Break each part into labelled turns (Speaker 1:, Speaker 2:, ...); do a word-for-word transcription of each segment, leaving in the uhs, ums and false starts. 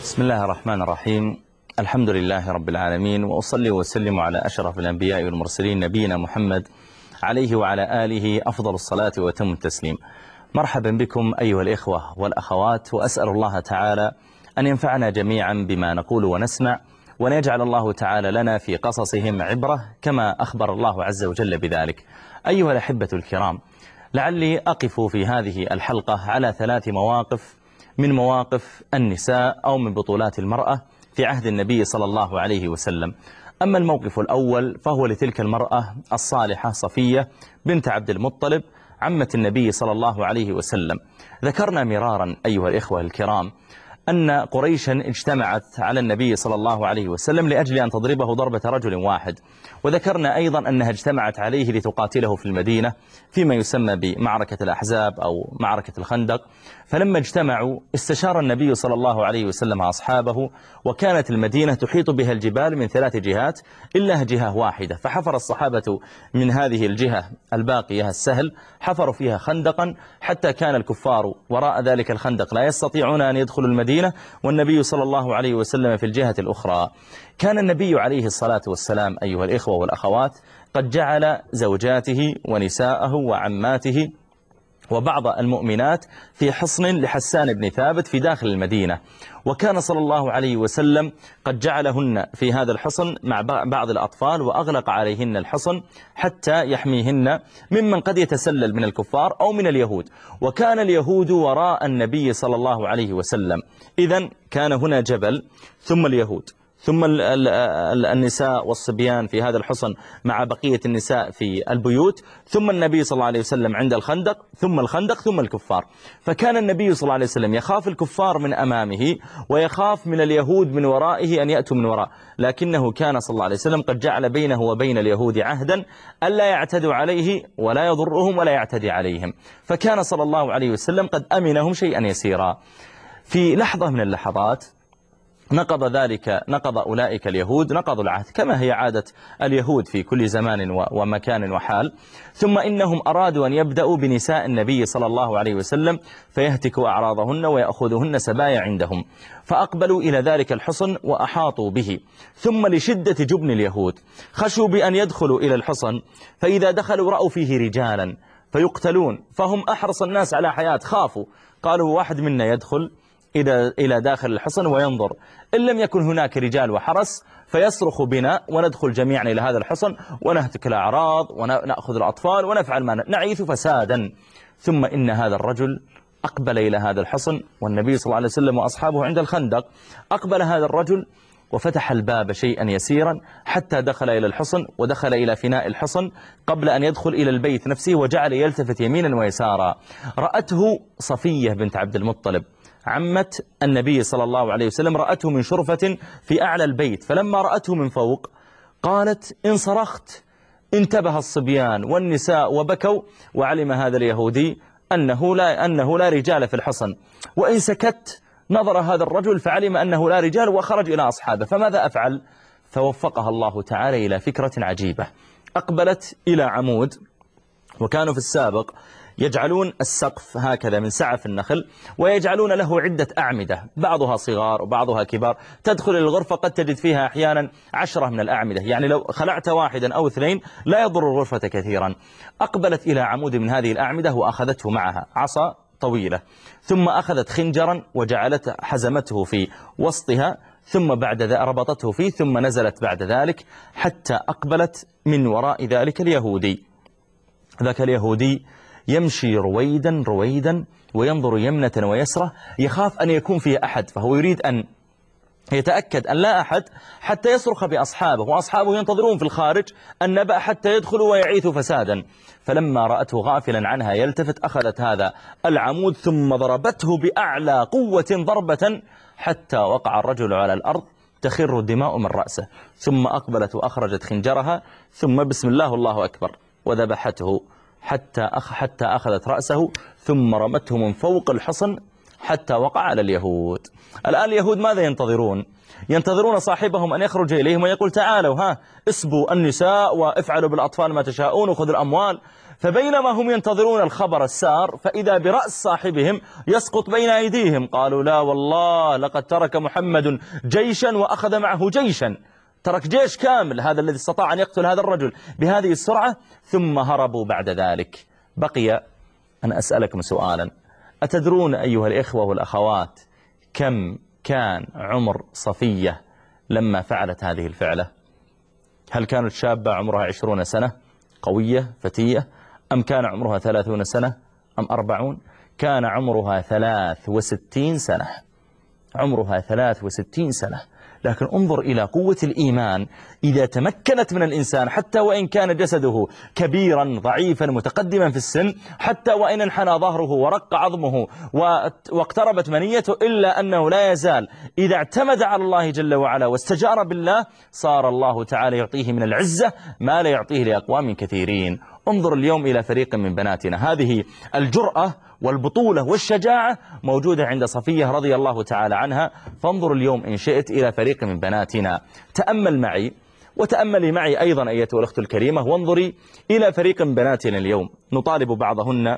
Speaker 1: بسم الله الرحمن الرحيم. الحمد لله رب العالمين، وأصلي وسلم على أشرف الأنبياء والمرسلين نبينا محمد عليه وعلى آله أفضل الصلاة وتم التسليم. مرحبا بكم أيها الإخوة والأخوات، وأسأل الله تعالى أن ينفعنا جميعا بما نقول ونسمع، وأن يجعل الله تعالى لنا في قصصهم عبرة كما أخبر الله عز وجل بذلك. أيها الأحبة الكرام، لعلي أقف في هذه الحلقة على ثلاث مواقف من مواقف النساء أو من بطولات المرأة في عهد النبي صلى الله عليه وسلم. أما الموقف الأول فهو لتلك المرأة الصالحة صفية بنت عبد المطلب عمة النبي صلى الله عليه وسلم. ذكرنا مرارا أيها الإخوة الكرام أن قريشا اجتمعت على النبي صلى الله عليه وسلم لأجل أن تضربه ضربة رجل واحد، وذكرنا أيضا أنها اجتمعت عليه لتقاتله في المدينة فيما يسمى بمعركة الأحزاب أو معركة الخندق. فلما اجتمعوا استشار النبي صلى الله عليه وسلم أصحابه، وكانت المدينة تحيط بها الجبال من ثلاث جهات إلا جهة واحدة، فحفر الصحابة من هذه الجهة الباقية السهل حفروا فيها خندقا حتى كان الكفار وراء ذلك الخندق لا يستطيعون أن يدخلوا المدينة، والنبي صلى الله عليه وسلم في الجهة الأخرى. كان النبي عليه الصلاة والسلام أيها الإخوة والأخوات قد جعل زوجاته ونساءه وعماته وبعض المؤمنات في حصن لحسان بن ثابت في داخل المدينة، وكان صلى الله عليه وسلم قد جعلهن في هذا الحصن مع بعض الأطفال، وأغلق عليهن الحصن حتى يحميهن ممن قد يتسلل من الكفار أو من اليهود. وكان اليهود وراء النبي صلى الله عليه وسلم، إذن كان هنا جبل ثم اليهود ثم النساء والصبيان في هذا الحصن مع بقية النساء في البيوت، ثم النبي صلى الله عليه وسلم عند الخندق، ثم الخندق ثم الكفار. فكان النبي صلى الله عليه وسلم يخاف الكفار من أمامه ويخاف من اليهود من ورائه أن يأتوا من وراء، لكنه كان صلى الله عليه وسلم قد جعل بينه وبين اليهود عهدا ألا يعتدوا عليه ولا يضرهم ولا يعتدي عليهم، فكان صلى الله عليه وسلم قد أمنهم شيئا يسيرا. في لحظة من اللحظات نقض ذلك نقض أولئك اليهود نقضوا العهد كما هي عادة اليهود في كل زمان ومكان وحال، ثم إنهم أرادوا أن يبدأوا بنساء النبي صلى الله عليه وسلم فيهتكوا أعراضهن ويأخذهن سبايا عندهم، فأقبلوا إلى ذلك الحصن وأحاطوا به. ثم لشدة جبن اليهود خشوا بأن يدخلوا إلى الحصن، فإذا دخلوا رأوا فيه رجالا فيقتلون، فهم أحرص الناس على حياة، خافوا، قالوا واحد منا يدخل إلى إلى داخل الحصن وينظر، إن لم يكن هناك رجال وحرس فيصرخ بنا وندخل جميعا إلى هذا الحصن ونهتك الأعراض ونأخذ الأطفال ونفعل ما نعيث فسادا. ثم إن هذا الرجل أقبل إلى هذا الحصن والنبي صلى الله عليه وسلم وأصحابه عند الخندق. أقبل هذا الرجل وفتح الباب شيئا يسيرا حتى دخل إلى الحصن، ودخل إلى فناء الحصن قبل أن يدخل إلى البيت نفسه، وجعل يلتفت يمينا ويسارا. رأته صفية بنت عبد المطلب عمة النبي صلى الله عليه وسلم، رأته من شرفة في أعلى البيت، فلما رأته من فوق قالت إن صرخت انتبه الصبيان والنساء وبكوا، وعلم هذا اليهودي أنه لا, أنه لا رجال في الحصن، وإن سكت نظر هذا الرجل فعلم أنه لا رجال وخرج إلى أصحابه، فماذا أفعل؟ فوفقها الله تعالى إلى فكرة عجيبة. أقبلت إلى عمود، وكانوا في السابق يجعلون السقف هكذا من سعف النخل ويجعلون له عدة أعمدة، بعضها صغار وبعضها كبار، تدخل الغرفة قد تجد فيها أحيانا عشرة من الأعمدة، يعني لو خلعت واحدا أو اثنين لا يضر الغرفة كثيرا. أقبلت إلى عمود من هذه الأعمدة وأخذته معها عصا طويلة، ثم أخذت خنجرا وجعلت حزمته في وسطها، ثم بعد ذلك ربطته فيه، ثم نزلت بعد ذلك حتى أقبلت من وراء ذلك اليهودي. ذاك اليهودي يمشي رويدا رويدا وينظر يمنة ويسرة، يخاف أن يكون فيه أحد، فهو يريد أن يتأكد أن لا أحد حتى يصرخ بأصحابه، وأصحابه ينتظرون في الخارج النبأ حتى يدخلوا ويعيثوا فسادا. فلما رأته غافلا عنها يلتفت، أخذت هذا العمود ثم ضربته بأعلى قوة ضربة حتى وقع الرجل على الأرض تخر الدماء من رأسه، ثم أقبلت وأخرجت خنجرها، ثم بسم الله الله أكبر وذبحته حتى أخ حتى أخذت رأسه، ثم رمته من فوق الحصن حتى وقع على اليهود. الآن اليهود ماذا ينتظرون؟ ينتظرون صاحبهم أن يخرج إليهم ويقول تعالوا ها اسبوا النساء وافعلوا بالأطفال ما تشاءون وخذوا الأموال. فبينما هم ينتظرون الخبر السار فإذا برأس صاحبهم يسقط بين أيديهم. قالوا لا والله لقد ترك محمد جيشا وأخذ معه جيشا، ترك جيش كامل هذا الذي استطاع أن يقتل هذا الرجل بهذه السرعة، ثم هربوا بعد ذلك. بقي أن أسألكم سؤالا، أتدرون أيها الإخوة والأخوات كم كان عمر صفية لما فعلت هذه الفعلة؟ هل كانت شابة عمرها عشرون سنة قوية فتية، أم كان عمرها ثلاثون سنة أم أربعون؟ كان عمرها ثلاث وستين سنة، عمرها ثلاث وستين سنة. لكن انظر إلى قوة الإيمان إذا تمكنت من الإنسان حتى وإن كان جسده كبيرا ضعيفا متقدما في السن، حتى وإن انحنى ظهره ورق عظمه واقتربت منيته، إلا أنه لا يزال إذا اعتمد على الله جل وعلا واستجار بالله صار الله تعالى يعطيه من العزة ما لا يعطيه لأقوام كثيرين. انظر اليوم إلى فريق من بناتنا، هذه الجرأة والبطولة والشجاعة موجودة عند صفية رضي الله تعالى عنها. فانظر اليوم إن شئت إلى فريق من بناتنا، تأمل معي وتأملي معي أيضا أيتها الأخت الكريمة، وانظري إلى فريق من بناتنا اليوم نطالب بعضهن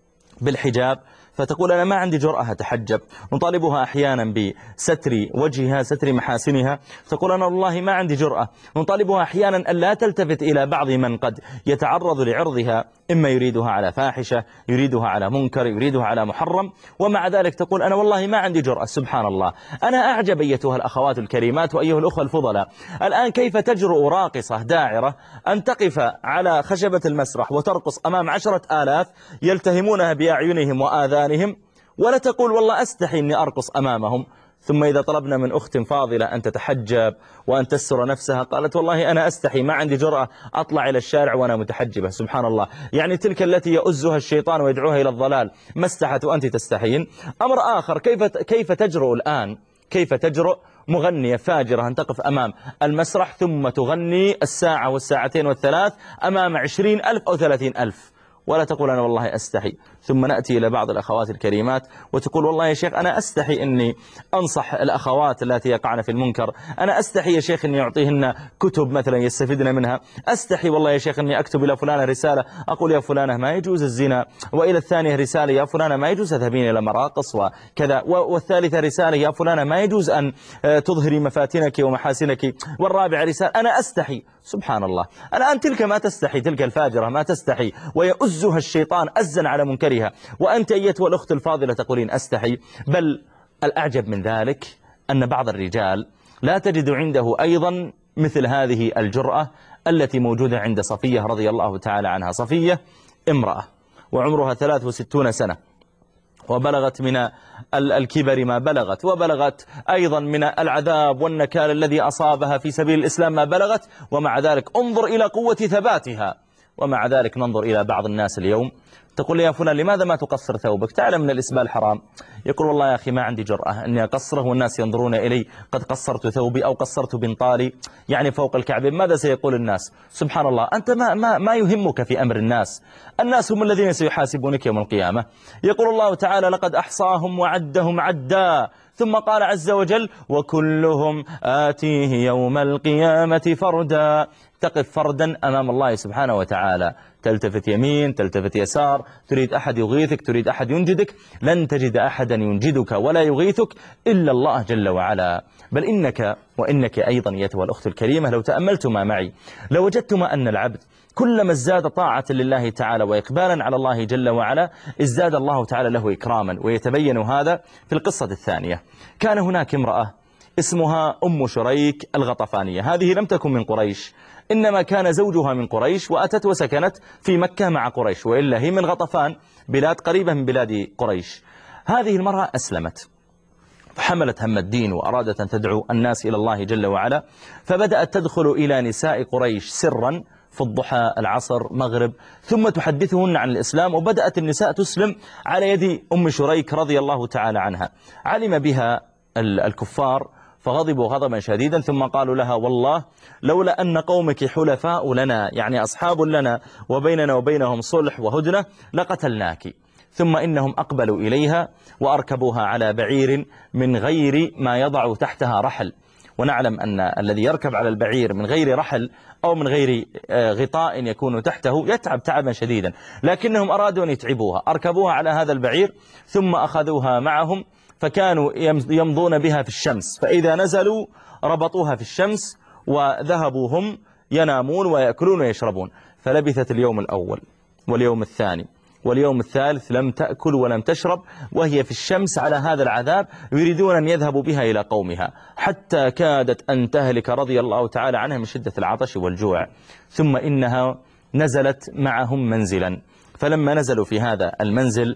Speaker 1: بالحجاب فتقول أنا ما عندي جرأة أتحجب، نطالبها أحيانا بستر وجهها ستر محاسنها تقول أنا والله ما عندي جرأة، نطالبها أحيانا أن لا تلتفت إلى بعض من قد يتعرض لعرضها، إما يريدها على فاحشة يريدها على منكر يريدها على محرم، ومع ذلك تقول أنا والله ما عندي جرأة. سبحان الله. أنا أعجب أيتها الأخوات الكريمات وأيها الأخوة الفضلاء الآن كيف تجرؤ راقصة داعرة أن تقف على خشبة المسرح وترقص أمام عشرة آلاف يلتهمونها بأعينهم وآذانهم، ولا تقول والله أستحي أني أرقص أمامهم. ثم إذا طلبنا من أخت فاضلة أن تتحجب وأن تستر نفسها قالت والله أنا أستحي ما عندي جرأة أطلع إلى الشارع وأنا متحجبة. سبحان الله. يعني تلك التي يؤزها الشيطان ويدعوها إلى الضلال ما استحت وأنت تستحين. أمر آخر، كيف كيف تجرؤ الآن، كيف تجرؤ مغنية فاجرة أن تقف أمام المسرح ثم تغني الساعة والساعتين والثلاث أمام عشرين ألف أو ثلاثين ألف، ولا تقول أنا والله أستحي. ثم نأتي إلى بعض الأخوات الكريمات وتقول والله يا شيخ أنا أستحي أني أنصح الأخوات التي يقعن في المنكر، أنا أستحي يا شيخ أني أعطيهن كتب مثلا يستفيدن منها، أستحي والله يا شيخ أني أكتب إلى فلانة رسالة أقول يا فلانة ما يجوز الزنا، وإلى الثانية رسالة يا فلانة ما يجوز تذهبين إلى مراقص وكذا، والثالثة رسالة يا فلانة ما يجوز أن تظهري مفاتنك ومحاسنك، والرابعة رسالة أنا أستحي. سبحان الله. الآن تلك ما تستحي، تلك الفاجرة ما تستحي ويؤزها الشيطان أزا على منكرها، وأنت أيتها الأخت الفاضلة تقولين أستحي. بل الأعجب من ذلك أن بعض الرجال لا تجد عنده أيضا مثل هذه الجرأة التي موجودة عند صفية رضي الله تعالى عنها. صفية امرأة وعمرها ثلاث وستون سنة وبلغت من الكبر ما بلغت، وبلغت أيضا من العذاب والنكال الذي أصابها في سبيل الإسلام ما بلغت، ومع ذلك انظر إلى قوة ثباتها. ومع ذلك ننظر إلى بعض الناس اليوم تقول لي يا فلان لماذا ما تقصر ثوبك، تعلم من الإسبال حرام، يقول والله يا أخي ما عندي جرأة أني أقصره والناس ينظرون إلي قد قصرت ثوبي أو قصرت بنطالي يعني فوق الكعبين، ماذا سيقول الناس؟ سبحان الله. أنت ما, ما, ما يهمك في أمر الناس، الناس هم الذين سيحاسبونك يوم القيامة. يقول الله تعالى لقد أحصاهم وعدهم عدا، ثم قال عز وجل وكلهم آتيه يوم القيامة فردا. تقف فردا أمام الله سبحانه وتعالى، تلتفت يمين تلتفت يسار، تريد أحد يغيثك تريد أحد ينجدك، لن تجد أحدا ينجدك ولا يغيثك إلا الله جل وعلا. بل إنك وإنك أيضا أيتها الأخت الكريمة لو تأملتما معي لوجدتما أن العبد كلما ازداد طاعة لله تعالى وإقبالا على الله جل وعلا ازداد الله تعالى له إكراما. ويتبين هذا في القصة الثانية. كان هناك امرأة اسمها أم شريك الغطفانية، هذه لم تكن من قريش إنما كان زوجها من قريش وأتت وسكنت في مكة مع قريش، وإلا هي من غطفان بلاد قريبة من بلاد قريش. هذه المرأة أسلمت فحملت هم الدين وأرادت أن تدعو الناس إلى الله جل وعلا، فبدأت تدخل إلى نساء قريش سرا في الضحى العصر مغرب ثم تحدثهن عن الإسلام، وبدأت النساء تسلم على يد أم شريك رضي الله تعالى عنها. علم بها الكفار فغضبوا غضبا شديدا ثم قالوا لها والله لولا أن قومك حلفاء لنا يعني أصحاب لنا وبيننا وبينهم صلح وهدنة لقتلناك. ثم إنهم أقبلوا إليها وأركبوها على بعير من غير ما يضع تحتها رحل. ونعلم أن الذي يركب على البعير من غير رحل أو من غير غطاء يكون تحته يتعب تعبا شديدا، لكنهم أرادوا أن يتعبوها، أركبوها على هذا البعير ثم أخذوها معهم، فكانوا يمضون بها في الشمس، فإذا نزلوا ربطوها في الشمس وذهبوا هم ينامون ويأكلون ويشربون. فلبثت اليوم الأول واليوم الثاني واليوم الثالث لم تأكل ولم تشرب وهي في الشمس على هذا العذاب، يريدون أن يذهبوا بها إلى قومها، حتى كادت أن تهلك رضي الله تعالى عنها من شدة العطش والجوع. ثم إنها نزلت معهم منزلا، فلما نزلوا في هذا المنزل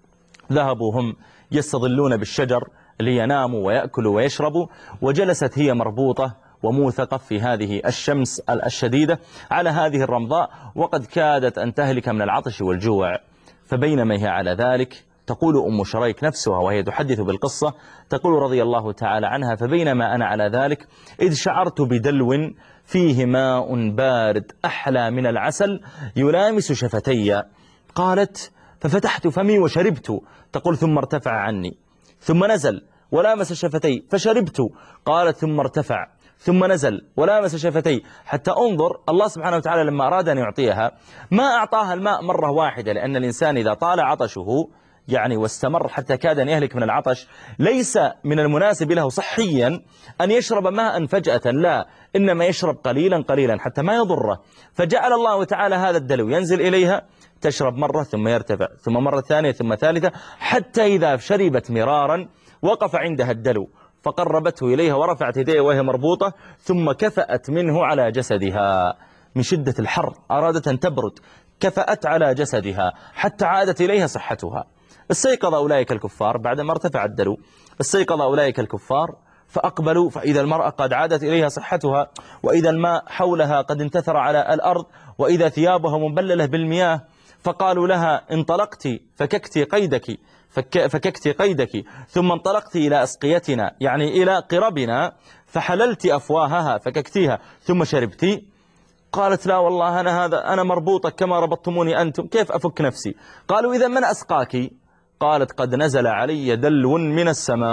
Speaker 1: ذهبوا هم يستظلون بالشجر ليناموا ويأكلوا ويشربوا، وجلست هي مربوطة وموثقة في هذه الشمس الشديدة على هذه الرمضاء، وقد كادت أن تهلك من العطش والجوع. فبينما هي على ذلك تقول أم شريك نفسها وهي تحدث بالقصة، تقول رضي الله تعالى عنها: فبينما أنا على ذلك إذ شعرت بدلو فيه ماء بارد أحلى من العسل يلامس شفتي. قالت: ففتحت فمي وشربت. تقول: ثم ارتفع عني، ثم نزل ولامس شفتي فشربت. قالت: ثم ارتفع ثم نزل ولامس شفتي، حتى انظر الله سبحانه وتعالى لما أراد أن يعطيها ما أعطاها الماء مرة واحدة، لأن الإنسان إذا طال عطشه يعني واستمر حتى كاد أن يهلك من العطش ليس من المناسب له صحيا أن يشرب ماء فجأة، لا، إنما يشرب قليلا قليلا حتى ما يضره. فجعل الله تعالى هذا الدلو ينزل إليها، تشرب مرة ثم يرتفع، ثم مرة ثانية ثم ثالثة، حتى إذا شربت مرارا وقف عندها الدلو فقربته إليها ورفعت يديه وهي مربوطة، ثم كفأت منه على جسدها من شدة الحر، أرادت أن تبرد، كفأت على جسدها حتى عادت إليها صحتها. استيقظ أولئك الكفار بعدما ارتفع الدلو، استيقظ أولئك الكفار فأقبلوا، فإذا المرأة قد عادت إليها صحتها، وإذا الماء حولها قد انتثر على الأرض، وإذا ثيابها مبللة بالمياه. فقالوا لها: انطلقت فككت قيدك فك فككت قيدك ثم انطلقت إلى أسقيتنا، يعني إلى قربنا، فحللت أفواهها فككتيها ثم شربتي. قالت: لا والله أنا هذا أنا مربوطة كما ربطتموني أنتم، كيف أفك نفسي؟ قالوا: إذا من أسقاك؟ قالت: قد نزل علي دلو من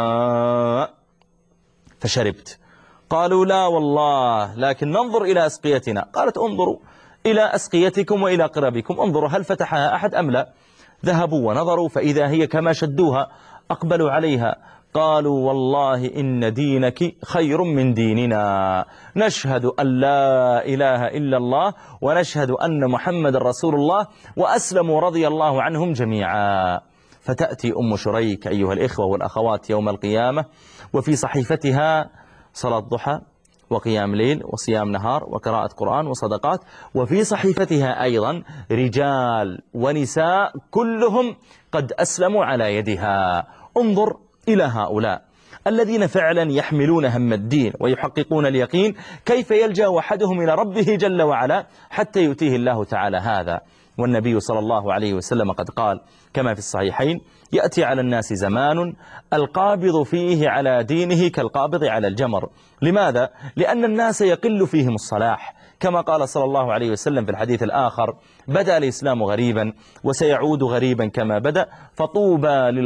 Speaker 1: السماء فشربت. قالوا: لا والله، لكن ننظر إلى أسقيتنا. قالت: انظروا إلى أسقيتكم وإلى قربكم، انظروا هل فتحها أحد أم لا. ذهبوا ونظروا فإذا هي كما شدوها، أقبلوا عليها قالوا: والله إن دينك خير من ديننا، نشهد أن لا إله إلا الله ونشهد أن محمد رسول الله، وأسلموا رضي الله عنهم جميعا. فتأتي أم شريك أيها الإخوة والأخوات يوم القيامة وفي صحيفتها صلاة ضحى وقيام ليل وصيام نهار وقراءة قرآن وصدقات، وفي صحيفتها أيضا رجال ونساء كلهم قد أسلموا على يدها. انظر إلى هؤلاء الذين فعلا يحملون هم الدين ويحققون اليقين، كيف يلجأ أحدهم إلى ربه جل وعلا حتى يؤتيه الله تعالى هذا. والنبي صلى الله عليه وسلم قد قال كما في الصحيحين: يأتي على الناس زمان القابض فيه على دينه كالقابض على الجمر. لماذا؟ لأن الناس يقل فيهم الصلاح، كما قال صلى الله عليه وسلم في الحديث الآخر: بدأ الإسلام غريبا وسيعود غريبا كما بدأ، فطوبى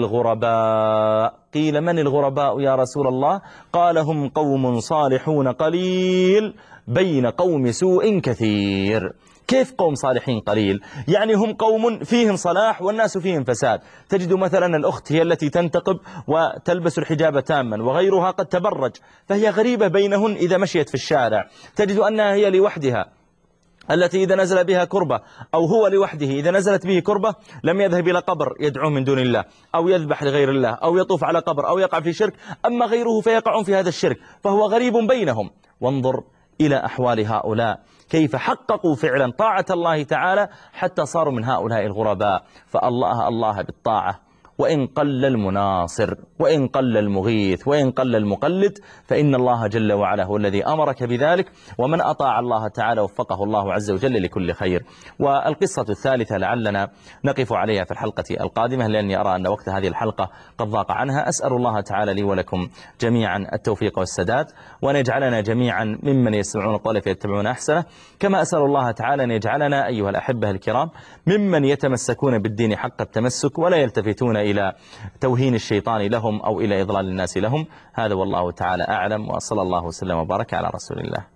Speaker 1: للغرباء. قيل: من الغرباء يا رسول الله؟ قال: هم قوم صالحون قليل بين قوم سوء كثير. كيف قوم صالحين قليل؟ يعني هم قوم فيهم صلاح والناس فيهم فساد. تجد مثلا الأخت هي التي تنتقب وتلبس الحجاب تاما، وغيرها قد تبرج، فهي غريبة بينهن إذا مشيت في الشارع. تجد أنها هي لوحدها التي إذا نزل بها كربة، أو هو لوحده إذا نزلت به كربة لم يذهب إلى قبر يدعو من دون الله، أو يذبح لغير الله، أو يطوف على قبر، أو يقع في شرك. أما غيره فيقعون في هذا الشرك، فهو غريب بينهم. وانظر إلى أحوال هؤلاء كيف حققوا فعلا طاعة الله تعالى حتى صاروا من هؤلاء الغرباء. فالله الله بالطاعة وإن قل المناصر وإن قل المغيث وإن قل المقلد، فإن الله جل وعلا هو الذي أمرك بذلك، ومن أطاع الله تعالى وفقه الله عز وجل لكل خير. والقصة الثالثة لعلنا نقف عليها في الحلقة القادمة، لأني أرى أن وقت هذه الحلقة قد ضاق عنها. أسأل الله تعالى لي ولكم جميعا التوفيق والسداد، وأن يجعلنا جميعا ممن يستمعون القول فيتبعون أحسنه، كما أسأل الله تعالى أن يجعلنا أيها الأحبة الكرام ممن يتمسكون بالدين حق التمسك، ولا يلتفتون إلى توهين الشيطان لهم أو إلى إضلال الناس لهم. هذا والله تعالى أعلم، وصلى الله وسلم وبارك على رسول الله.